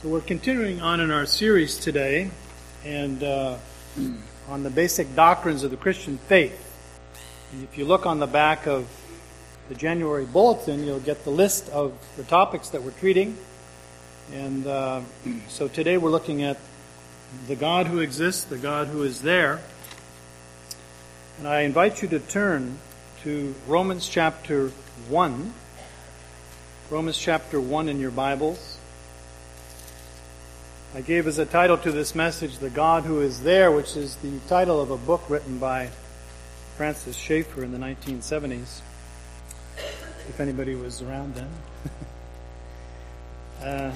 So we're continuing on in our series today, and on the basic doctrines of the Christian faith. And if you look on the back of the January bulletin, you'll get the list of the topics that we're treating. And so today we're looking at the God who exists, the God who is there. And I invite you to turn to Romans chapter 1. Romans chapter 1 in your Bibles. I gave as a title to this message, The God Who Is There, which is the title of a book written by Francis Schaeffer in the 1970s, if anybody was around then.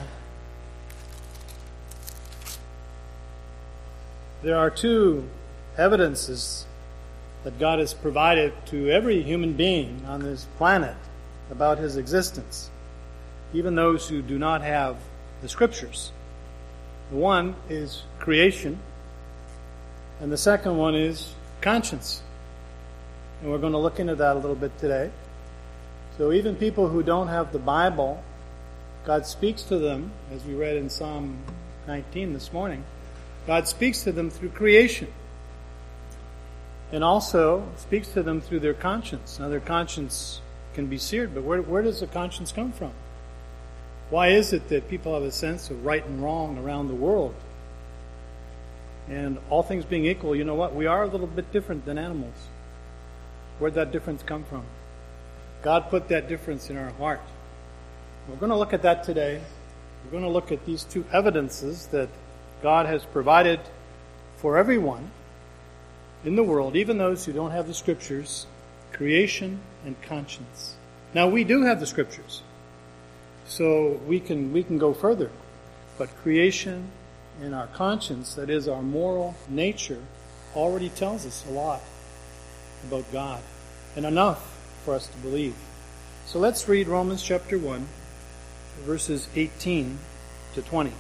There are two evidences that God has provided to every human being on this planet about His existence, even those who do not have the Scriptures. The one is creation, and the second one is conscience. And we're going to look into that a little bit today. So even people who don't have the Bible, God speaks to them, as we read in Psalm 19 this morning. God speaks to them through creation, and also speaks to them through their conscience. Now, their conscience can be seared, but where does the conscience come from? Why is it that people have a sense of right and wrong around the world? And all things being equal, you know what? We are a little bit different than animals. Where'd that difference come from? God put that difference in our heart. We're going to look at that today. We're going to look at these two evidences that God has provided for everyone in the world, even those who don't have the Scriptures, creation and conscience. Now, we do have the Scriptures, so we can go further. But creation and our conscience, that is our moral nature, already tells us a lot about God, and enough for us to believe. So let's read Romans chapter 1, verses 18 to 20.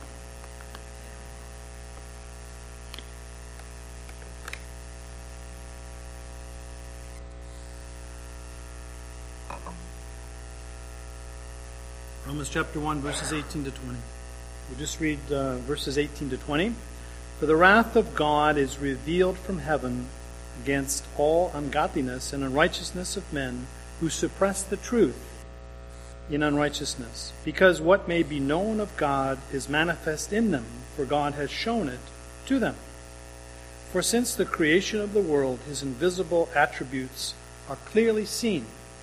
Romans chapter 1, verses 18 to 20. We'll just read verses 18 to 20. For the wrath of God is revealed from heaven against all ungodliness and unrighteousness of men who suppress the truth in unrighteousness, because what may be known of God is manifest in them, for God has shown it to them. For since the creation of the world, His invisible attributes are clearly seen,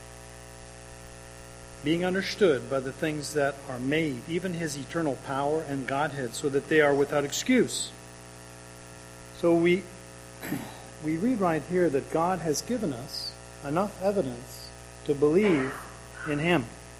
being understood by the things that are made, even His eternal power and Godhead, so that they are without excuse. So we read right here that God has given us enough evidence to believe in Him.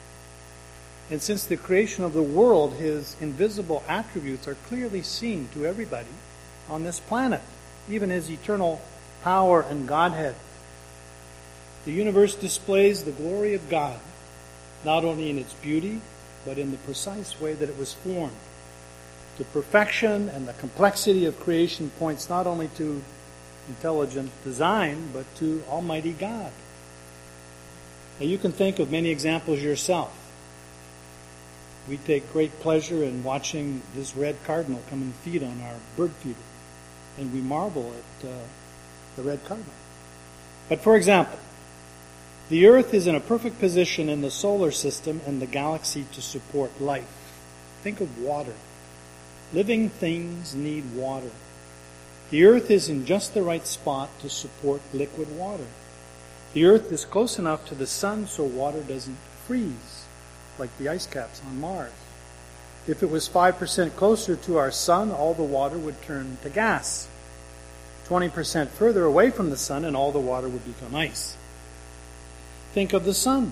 And since the creation of the world, His invisible attributes are clearly seen to everybody on this planet, even His eternal power and Godhead. The universe displays the glory of God, not only in its beauty, but in the precise way that it was formed. The perfection and the complexity of creation points not only to intelligent design, but to Almighty God. Now, you can think of many examples yourself. We take great pleasure in watching this red cardinal come and feed on our bird feeder, and we marvel at the red cardinal. But for example, the Earth is in a perfect position in the solar system and the galaxy to support life. Think of water. Living things need water. The Earth is in just the right spot to support liquid water. The Earth is close enough to the sun so water doesn't freeze like the ice caps on Mars. If it was 5% closer to our sun, all the water would turn to gas. 20% further away from the sun and all the water would become ice. Think of the sun.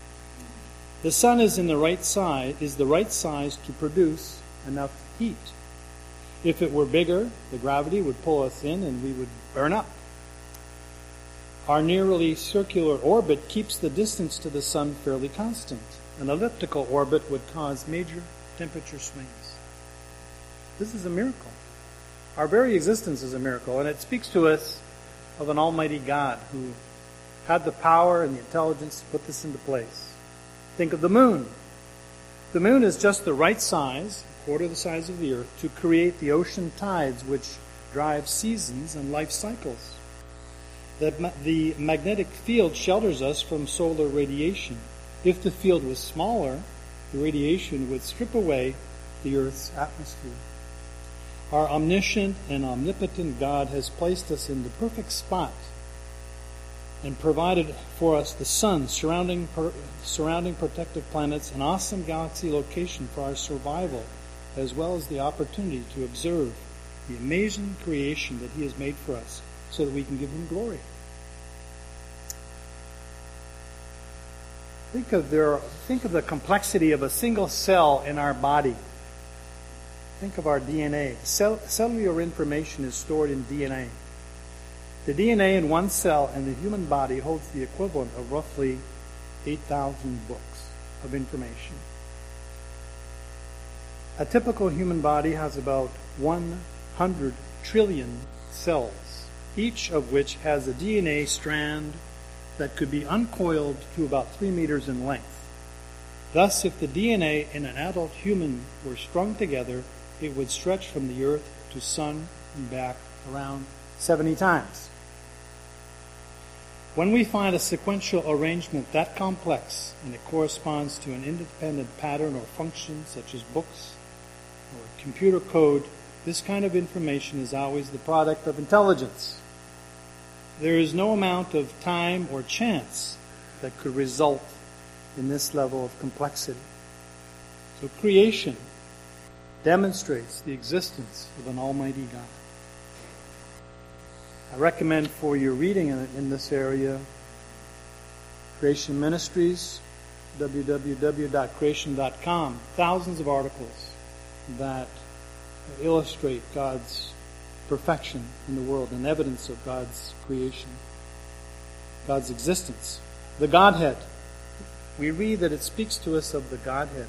The sun is the right size to produce enough heat. If it were bigger, the gravity would pull us in and we would burn up. Our nearly circular orbit keeps the distance to the sun fairly constant. An elliptical orbit would cause major temperature swings. This is a miracle. Our very existence is a miracle, and it speaks to us of an almighty God who had the power and the intelligence to put this into place. Think of the moon. The moon is just the right size quarter the size of the earth, to create the ocean tides which drive seasons and life cycles. The magnetic field shelters us from solar radiation. If the field was smaller, the radiation would strip away the earth's atmosphere. Our omniscient and omnipotent God has placed us in the perfect spot and provided for us the sun, surrounding protective planets, an awesome galaxy location for our survival, as well as the opportunity to observe the amazing creation that He has made for us so that we can give Him glory. Think of the complexity of a single cell in our body. Think of our DNA. Cellular information is stored in DNA. The DNA in one cell in the human body holds the equivalent of roughly 8,000 books of information. A typical human body has about 100 trillion cells, each of which has a DNA strand that could be uncoiled to about 3 meters in length. Thus, if the DNA in an adult human were strung together, it would stretch from the earth to sun and back around 70 times. When we find a sequential arrangement that complex and it corresponds to an independent pattern or function such as books or computer code, this kind of information is always the product of intelligence. There is no amount of time or chance that could result in this level of complexity. So creation demonstrates the existence of an almighty God. I recommend for your reading in this area, Creation Ministries, www.creation.com, thousands of articles that illustrate God's perfection in the world and evidence of God's creation, God's existence. The Godhead. We read that it speaks to us of the Godhead.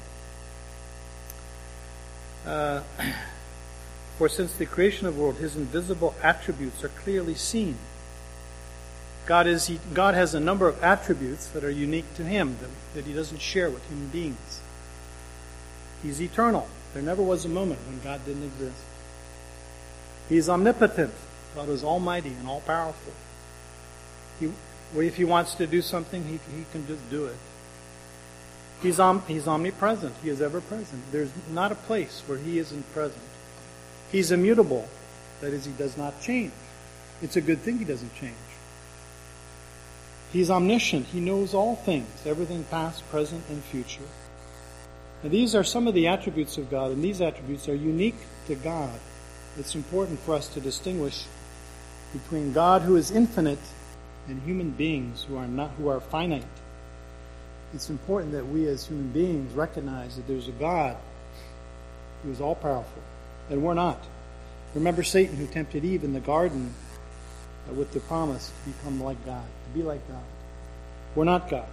For since the creation of the world, His invisible attributes are clearly seen. God has a number of attributes that are unique to Him that He doesn't share with human beings. He's eternal. There never was a moment when God didn't exist. He's omnipotent. God is almighty and all-powerful. If He wants to do something, He can just do it. He's omnipresent. He is ever-present. There's not a place where He isn't present. He's immutable. That is, He does not change. It's a good thing He doesn't change. He's omniscient. He knows all things, everything past, present, and future. Now, these are some of the attributes of God, and these attributes are unique to God. It's important for us to distinguish between God, who is infinite, and human beings who are finite. It's important that we as human beings recognize that there's a God who is all-powerful, and we're not. Remember Satan, who tempted Eve in the garden with the promise to become like God, to be like God. We're not God.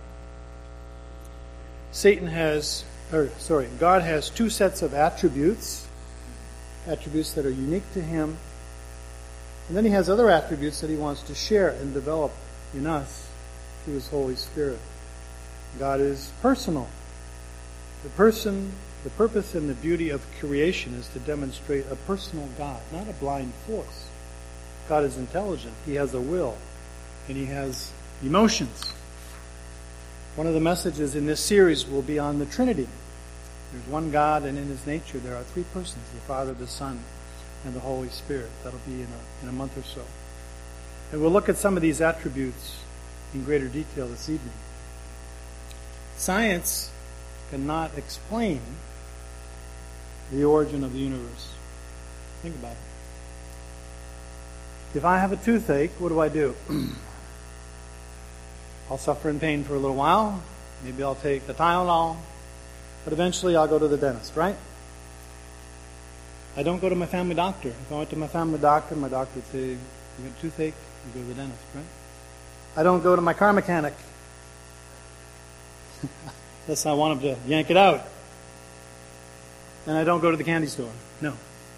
God has two sets of attributes that are unique to Him, and then He has other attributes that He wants to share and develop in us through His Holy Spirit. God is personal. The purpose and the beauty of creation is to demonstrate a personal God, not a blind force. God is intelligent. He has a will, and He has emotions. One of the messages in this series will be on the Trinity. There's one God, and in His nature there are three persons, the Father, the Son, and the Holy Spirit. That'll be in a month or so. And we'll look at some of these attributes in greater detail this evening. Science cannot explain the origin of the universe. Think about it. If I have a toothache, what do? I'll suffer in pain for a little while. Maybe I'll take the Tylenol. But eventually I'll go to the dentist, right? I don't go to my family doctor. If I went to my family doctor would say, you got a toothache, you go to the dentist, right? I don't go to my car mechanic. Unless I want him to yank it out. And I don't go to the candy store. No.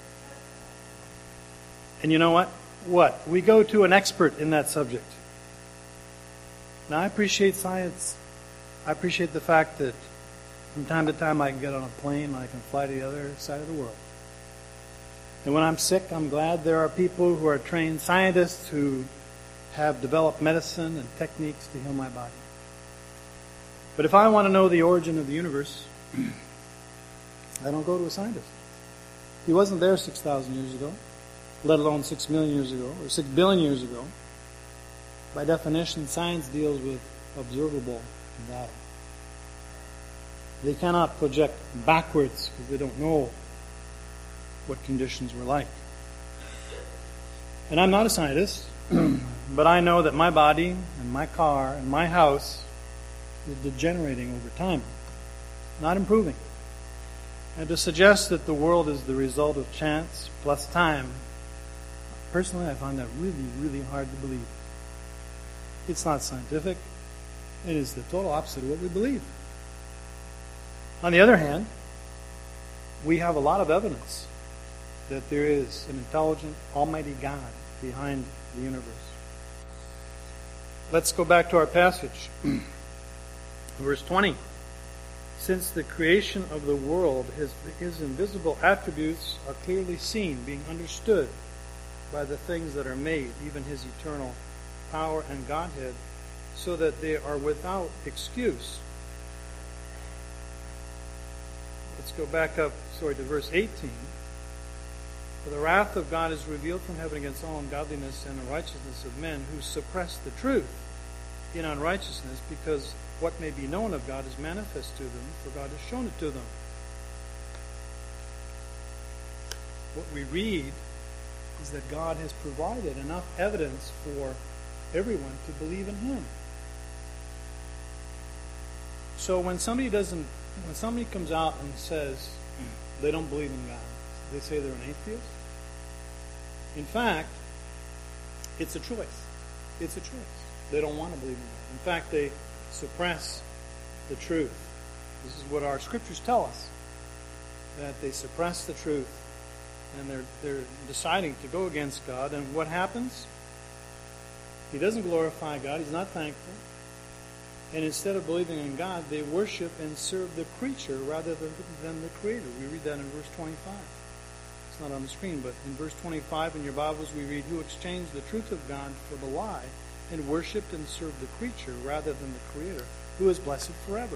And you know what? We go to an expert in that subject. Now, I appreciate science. I appreciate the fact that From time to time, I can get on a plane and I can fly to the other side of the world. And when I'm sick, I'm glad there are people who are trained scientists who have developed medicine and techniques to heal my body. But if I want to know the origin of the universe, I don't go to a scientist. He wasn't there 6,000 years ago, let alone 6 million years ago, or 6 billion years ago. By definition, science deals with observable data. They cannot project backwards because they don't know what conditions were like. And I'm not a scientist, but I know that my body and my car and my house is degenerating over time, not improving. And to suggest that the world is the result of chance plus time, personally I find that really, really hard to believe. It's not scientific. It is the total opposite of what we believe. On the other hand, we have a lot of evidence that there is an intelligent, almighty God behind the universe. Let's go back to our passage. Verse 20. Since the creation of the world, his invisible attributes are clearly seen, being understood by the things that are made, even his eternal power and Godhead, so that they are without excuse. Let's go back up, to verse 18. For the wrath of God is revealed from heaven against all ungodliness and unrighteousness of men who suppress the truth in unrighteousness, because what may be known of God is manifest to them, for God has shown it to them. What we read is that God has provided enough evidence for everyone to believe in Him. So when somebody comes out and says they don't believe in God, they say they're an atheist. In fact, it's a choice. It's a choice. They don't want to believe in God. In fact, they suppress the truth. This is what our scriptures tell us, that they suppress the truth, and they're deciding to go against God. And what happens? He doesn't glorify God. He's not thankful. And instead of believing in God, they worship and serve the creature rather than the Creator. We read that in verse 25. It's not on the screen, but in verse 25 in your Bibles we read, who exchanged the truth of God for the lie, and worshipped and served the creature rather than the Creator, who is blessed forever.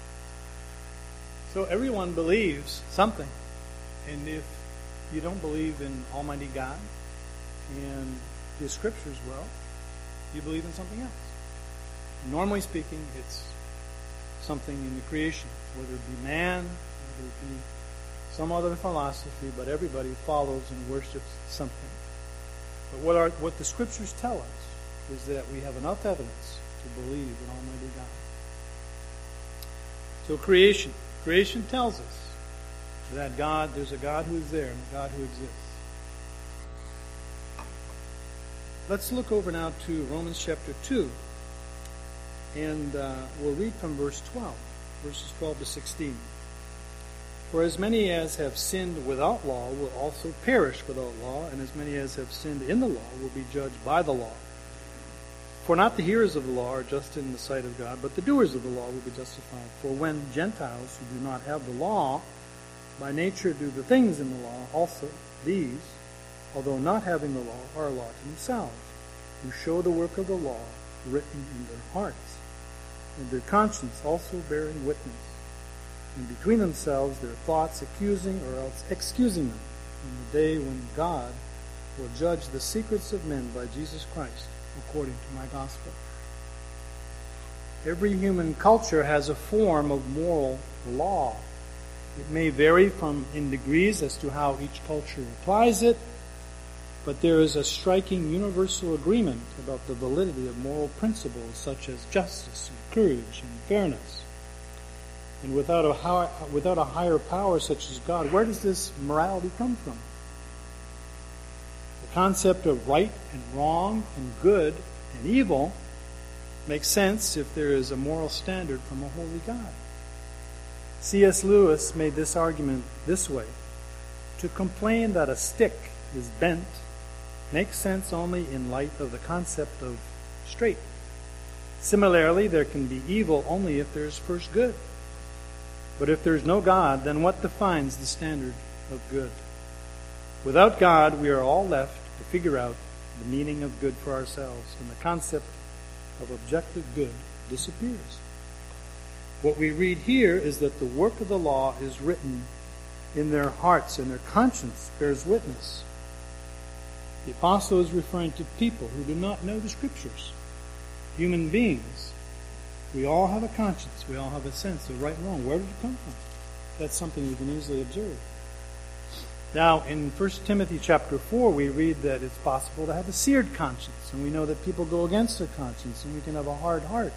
So everyone believes something. And if you don't believe in Almighty God and His Scriptures, well, you believe in something else. Normally speaking, it's something in the creation, whether it be man, whether it be some other philosophy, but everybody follows and worships something. But what the Scriptures tell us is that we have enough evidence to believe in Almighty God. So creation tells us that there's a God who is there and a God who exists. Let's look over now to Romans chapter 2. And we'll read from verses 12 to 16. For as many as have sinned without law will also perish without law, and as many as have sinned in the law will be judged by the law. For not the hearers of the law are just in the sight of God, but the doers of the law will be justified. For when Gentiles who do not have the law by nature do the things in the law, also these, although not having the law, are a law to themselves, who show the work of the law written in their hearts, and their conscience also bearing witness, and between themselves their thoughts accusing or else excusing them, in the day when God will judge the secrets of men by Jesus Christ, according to my gospel. Every human culture has a form of moral law. It may vary in degrees as to how each culture applies it, but there is a striking universal agreement about the validity of moral principles such as justice and courage and fairness. And without a higher power such as God, where does this morality come from? The concept of right and wrong and good and evil makes sense if there is a moral standard from a holy God. C.S. Lewis made this argument this way: to complain that a stick is bent makes sense only in light of the concept of straight. Similarly, there can be evil only if there is first good. But if there's no God, then what defines the standard of good? Without God, we are all left to figure out the meaning of good for ourselves, and the concept of objective good disappears. What we read here is that the work of the law is written in their hearts, and their conscience bears witness. The apostle is referring to people who do not know the Scriptures, human beings. We all have a conscience. We all have a sense of right and wrong. Where did it come from? That's something we can easily observe. Now, in 1 Timothy chapter 4, we read that it's possible to have a seared conscience, and we know that people go against their conscience, and we can have a hard heart.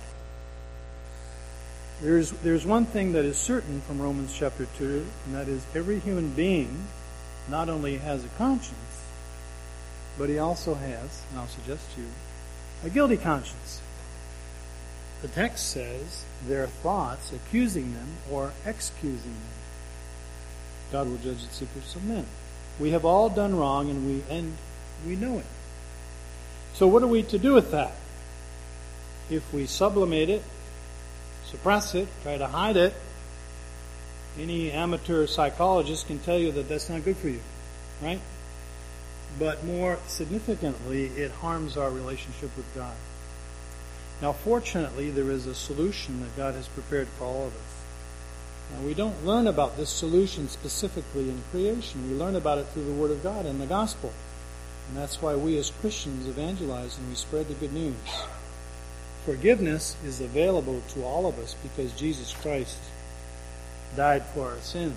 There's one thing that is certain from Romans chapter 2, and that is every human being not only has a conscience, but he also has, and I'll suggest to you, a guilty conscience. The text says their thoughts accusing them or excusing them. God will judge the secrets of men. We have all done wrong, and we know it. So what are we to do with that? If we sublimate it, suppress it, try to hide it, any amateur psychologist can tell you that that's not good for you, right? But more significantly, it harms our relationship with God. Now, fortunately, there is a solution that God has prepared for all of us. Now, we don't learn about this solution specifically in creation. We learn about it through the Word of God and the Gospel. And that's why we as Christians evangelize and we spread the good news. Forgiveness is available to all of us because Jesus Christ died for our sins.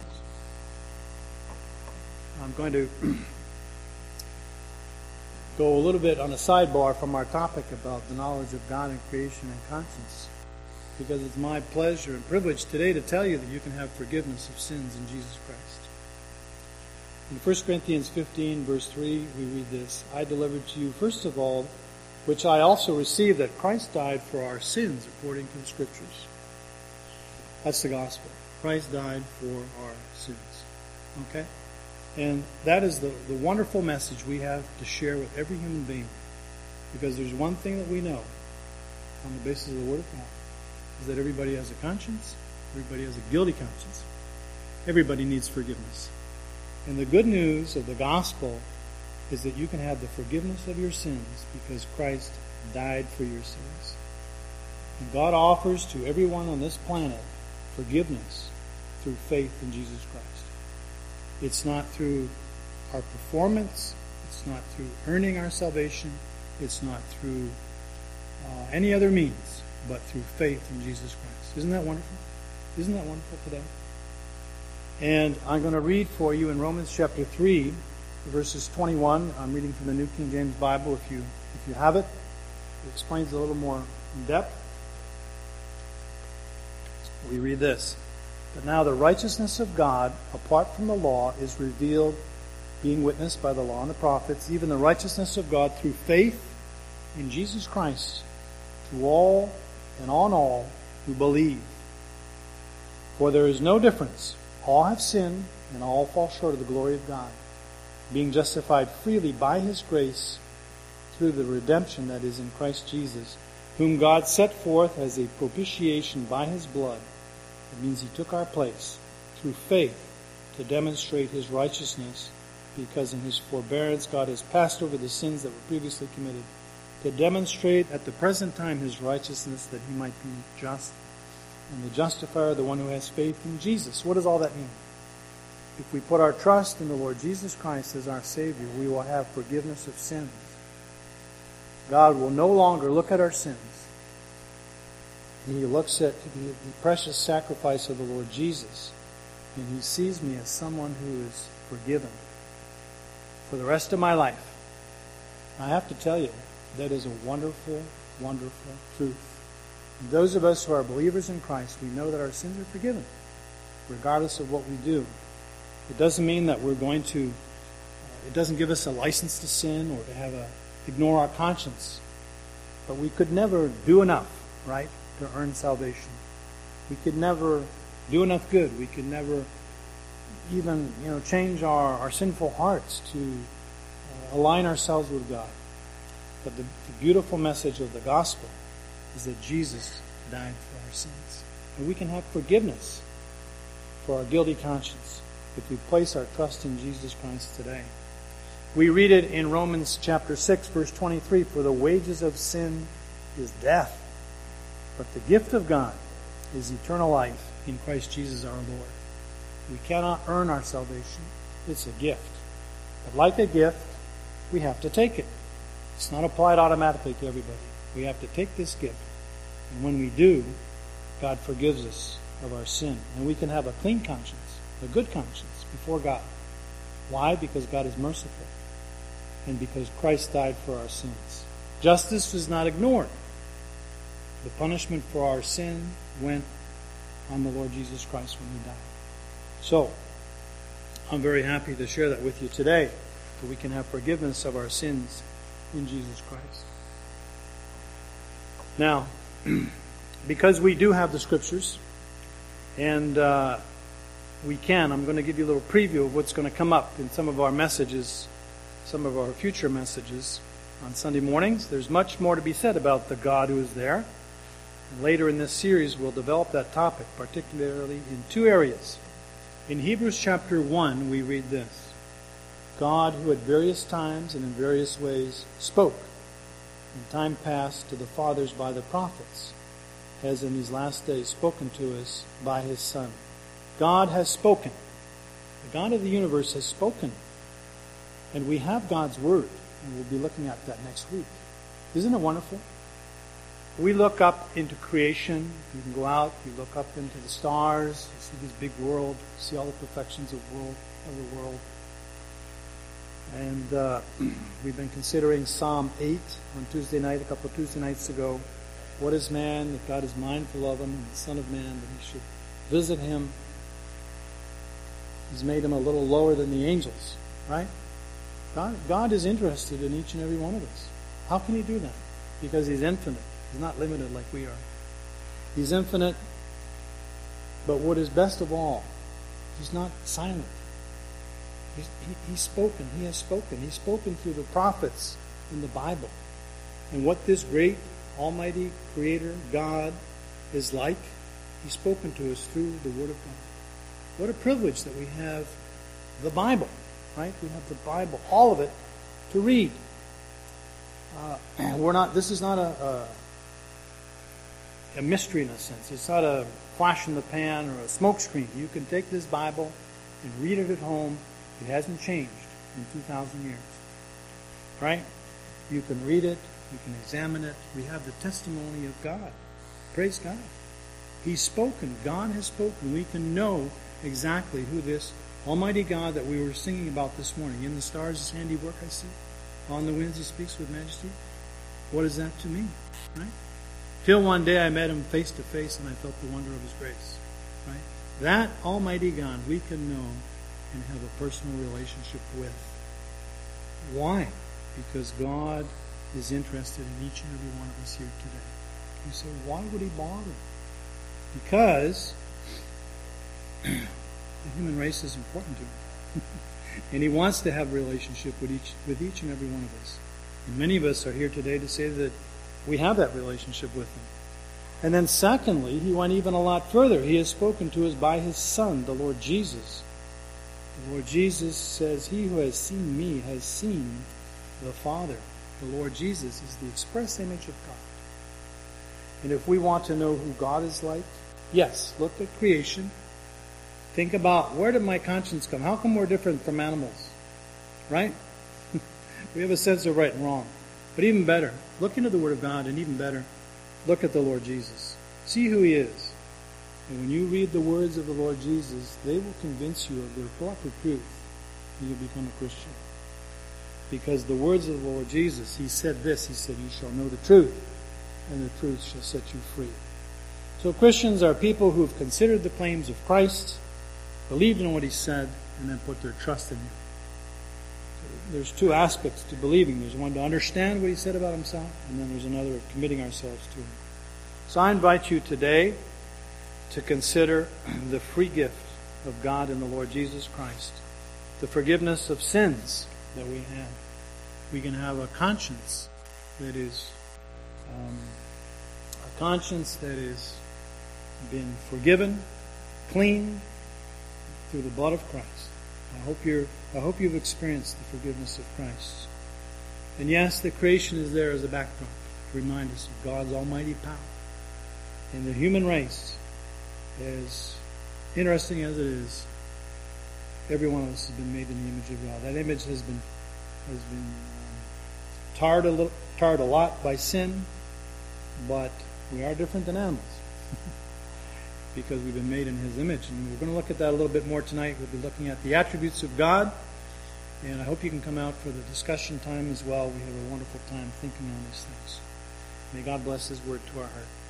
I'm going to go a little bit on a sidebar from our topic about the knowledge of God and creation and conscience, because it's my pleasure and privilege today to tell you that you can have forgiveness of sins in Jesus Christ. In 1 Corinthians 15, verse 3, we read this: I delivered to you, first of all, which I also received, that Christ died for our sins according to the Scriptures. That's the gospel. Christ died for our sins. Okay? And that is the wonderful message we have to share with every human being. Because there's one thing that we know on the basis of the Word of God, is that everybody has a conscience, everybody has a guilty conscience. Everybody needs forgiveness. And the good news of the gospel is that you can have the forgiveness of your sins because Christ died for your sins. And God offers to everyone on this planet forgiveness through faith in Jesus Christ. It's not through our performance. It's not through earning our salvation. It's not through any other means, but through faith in Jesus Christ. Isn't that wonderful? Isn't that wonderful today? And I'm going to read for you in Romans chapter 3, verses 21. I'm reading from the New King James Bible. If you have it, it explains a little more in depth. We read this: But now the righteousness of God, apart from the law, is revealed, being witnessed by the law and the prophets, even the righteousness of God through faith in Jesus Christ, to all and on all who believe. For there is no difference. All have sinned, and all fall short of the glory of God, being justified freely by His grace through the redemption that is in Christ Jesus, whom God set forth as a propitiation by His blood. It means He took our place through faith to demonstrate His righteousness, because in His forbearance God has passed over the sins that were previously committed, to demonstrate at the present time His righteousness, that He might be just and the justifier, the one who has faith in Jesus. What does all that mean? If we put our trust in the Lord Jesus Christ as our Savior, we will have forgiveness of sins. God will no longer look at our sins. He looks at the precious sacrifice of the Lord Jesus, and He sees me as someone who is forgiven for the rest of my life. I have to tell you, that is a wonderful, wonderful truth. And those of us who are believers in Christ, we know that our sins are forgiven, regardless of what we do. It doesn't mean that we're going to, it doesn't give us a license to sin or to ignore our conscience. But we could never do enough, right, to earn salvation. We could never do enough good. We could never even, change our sinful hearts to align ourselves with God. But the beautiful message of the gospel is that Jesus died for our sins. And we can have forgiveness for our guilty conscience if we place our trust in Jesus Christ today. We read it in Romans chapter 6, verse 23, "For the wages of sin is death, but the gift of God is eternal life in Christ Jesus our Lord." We cannot earn our salvation. It's a gift. But like a gift, we have to take it. It's not applied automatically to everybody. We have to take this gift. And when we do, God forgives us of our sin. And we can have a clean conscience, a good conscience before God. Why? Because God is merciful. And because Christ died for our sins. Justice is not ignored. The punishment for our sin went on the Lord Jesus Christ when He died. So, I'm very happy to share that with you today, that we can have forgiveness of our sins in Jesus Christ. Now, because we do have the Scriptures, and I'm going to give you a little preview of what's going to come up in some of our messages, some of our future messages on Sunday mornings. There's much more to be said about the God who is there. And later in this series, we'll develop that topic, particularly in two areas. In Hebrews chapter 1, we read this: "God, who at various times and in various ways spoke in time past to the fathers by the prophets, has in these last days spoken to us by His Son." God has spoken. The God of the universe has spoken. And we have God's Word, and we'll be looking at that next week. Isn't it wonderful? We look up into creation. You can go out, you look up into the stars, you see this big world, you see all the perfections of the world. And we've been considering Psalm 8 on Tuesday night, a couple of Tuesday nights ago. What is man that God is mindful of him, and the Son of Man that He should visit him? He's made him a little lower than the angels, right? God is interested in each and every one of us. How can He do that? Because He's infinite. He's not limited like we are. He's infinite, but what is best of all, He's not silent. He's spoken. He has spoken. He's spoken through the prophets in the Bible. And what this great, almighty Creator, God, is like, He's spoken to us through the Word of God. What a privilege that we have the Bible, right? We have the Bible, all of it, to read. This is not a mystery in a sense. It's not a flash in the pan or a smoke screen. You can take this Bible and read it at home. It hasn't changed in 2,000 years. Right? You can read it. You can examine it. We have the testimony of God. Praise God. He's spoken. God has spoken. We can know exactly who this Almighty God that we were singing about this morning. In the stars His handiwork I see. On the winds He speaks with majesty. What is that to me? Right? Till one day I met Him face to face and I felt the wonder of His grace. Right? That Almighty God we can know and have a personal relationship with. Why? Because God is interested in each and every one of us here today. You say, why would He bother? Because the human race is important to Him. And He wants to have a relationship with each and every one of us. And many of us are here today to say that we have that relationship with Him. And then secondly, He went even a lot further. He has spoken to us by His Son, the Lord Jesus. The Lord Jesus says, "He who has seen me has seen the Father." The Lord Jesus is the express image of God. And if we want to know who God is like, yes, look at creation. Think about, where did my conscience come? How come we're different from animals? Right? We have a sense of right and wrong. But even better, look into the Word of God, and even better, look at the Lord Jesus. See who He is. And when you read the words of the Lord Jesus, they will convince you of their proper truth, and you'll become a Christian. Because the words of the Lord Jesus, He said this, He said, "You shall know the truth, and the truth shall set you free." So Christians are people who have considered the claims of Christ, believed in what He said, and then put their trust in Him. So there's two aspects to believing. There's one to understand what He said about Himself, and then there's another of committing ourselves to Him. So I invite you today to consider the free gift of God in the Lord Jesus Christ, the forgiveness of sins that we have. We can have a conscience that is been forgiven, clean, through the blood of Christ. I hope you've experienced the forgiveness of Christ. And yes, the creation is there as a backdrop to remind us of God's almighty power. And the human race, as interesting as it is, every one of us has been made in the image of God. That image has been tarred a lot by sin, but we are different than animals because we've been made in His image. And we're going to look at that a little bit more tonight. We'll be looking at the attributes of God, and I hope you can come out for the discussion time as well. We have a wonderful time thinking on these things. May God bless His word to our heart.